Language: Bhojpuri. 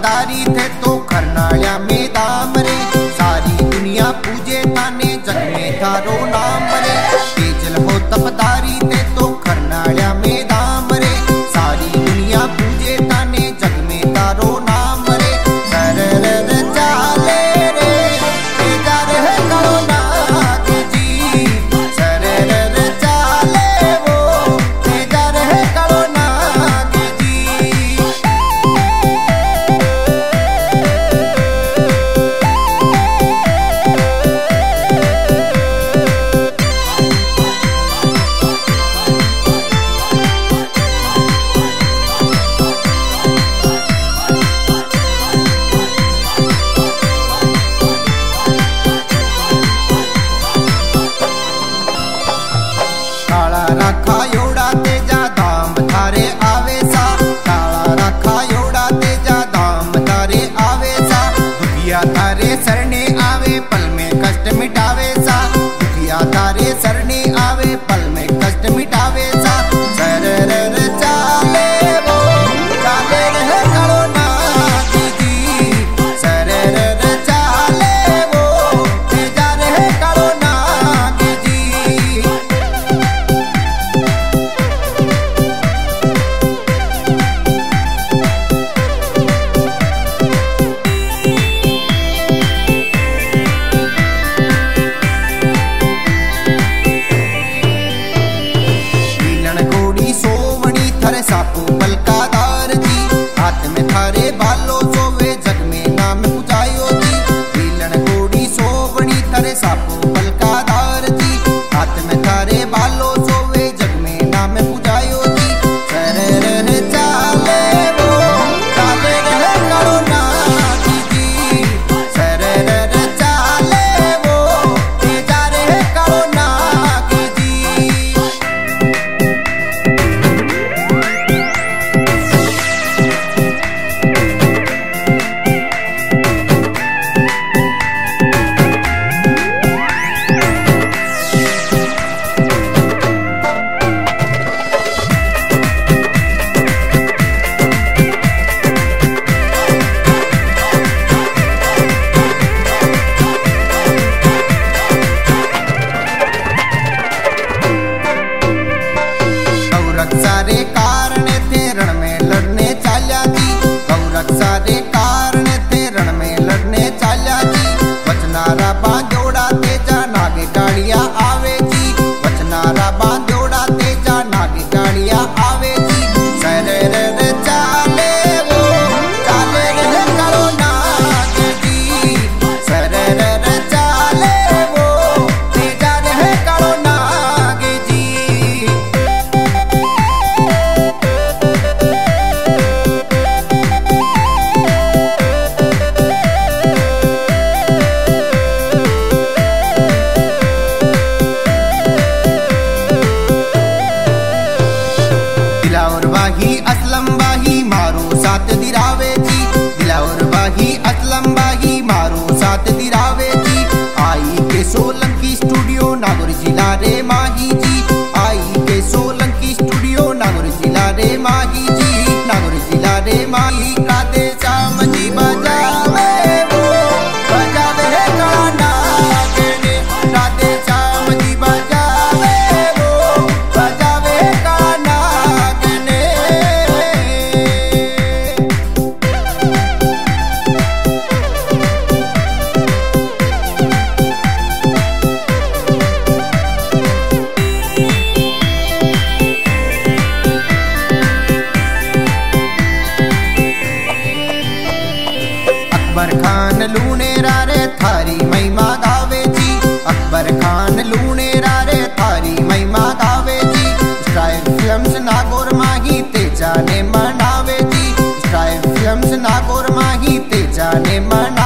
तपदारी थे तो खरनाळ्या में दाम रे। सारी दुनिया पूजे ताने जग में थारो नाम रे। तेजल हो तपदारी थे तो खरनाळ्या में दाम रे। सारी दुनिया पूजे ताने जग में तारो नाम रे। सरर चाले रे तेजा रे करो नाग जी। सरर चाले वो तेजा रे करो नाग जी। काळा राखा एवढा तेजा धाम थारे आवेसा। काळा राखा एवढा तेजा धाम थारे आवेसा। दुखिया थारे सरने आवे पल में कष्ट मिटावेसा। दुखिया थारे सरने आवे पल में कष्ट मिटावेसा। सरर चाले वो चाले रहे करो नाग जी। सरर चाले वो तेजा रहे करो नाग जी। सोवणी थारे सापो पलकादार जी। हाथ में थारे भालो सोवे जग में नाम पुजायो जी। लीलन कोड़ी सोवणी थारे सापो पलकादार जी। हाथ में थारे भालो सोवे जग में नाम पुजायो जी। सरर चाले वो चाले रहे करो नाग जी। सरर चाले वो तेजा रहे करो नाग जी। सारे कारण थे रण में लड़ने चाल्या जी। गौरख सारे कारण थे रण में लड़ने चाल्या जी। वचनारा बांधोड़ा तेजा नागे गाड़िया आवे जी। वचनारा बांधोड़ा तेजा नागे गाड़िया आवे जी। सरर चाले वो चाले रहे करो नाग जी। सरर चाले वो तेजा रहे करो नाग जी। दिलावर बाही असलम बाही मारो साथ दिरावे जी। दिलावर बाही असलम बाही मारो साथ दिरावे जी। आई के सोलंकी स्टूडियो नागौर जिला रे माही जी। आई के सोलंकी स्टूडियो नागौर जिला रे माही जी। नागौर जिला रे माही राधे श्याम जी बजावे वो बजावे गाना गे। राधे श्याम जी बजावे वो बजावे गाना गे। अकबर खान लूणेरा रे थारी महिमा गावे जी। अकबर खान लूणेरा रे थारी महिमा गावे जी। स्टाइल फिल्म्स नागौर माही तेजा ने मनावे जी। स्टाइल फिल्म्स नागौर माही तेजा ने मनावे।